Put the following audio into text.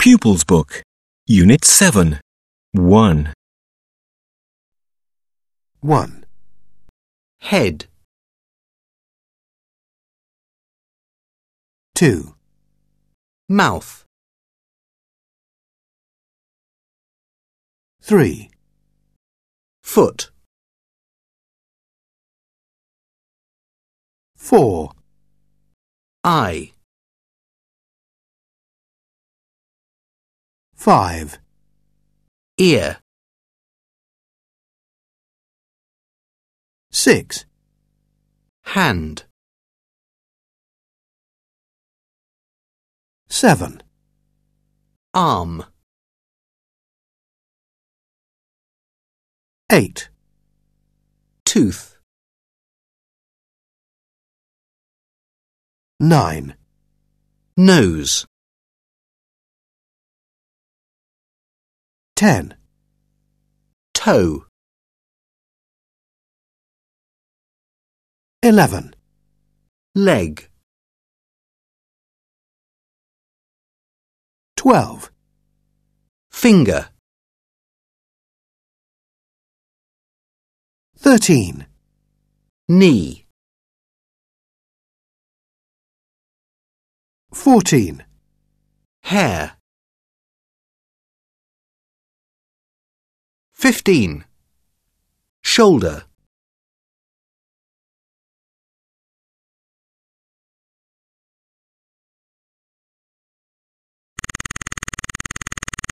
Pupils Book, Unit 7, 1. 1. Head. 2. Mouth. 3. Foot. 4. Eye. 5. Ear. 6. Hand. 7. Arm. 8. Tooth. 9. Nose. 10. Toe. 11. Leg. 12. Finger. 13. Knee. 14. Hair. 15. Shoulder.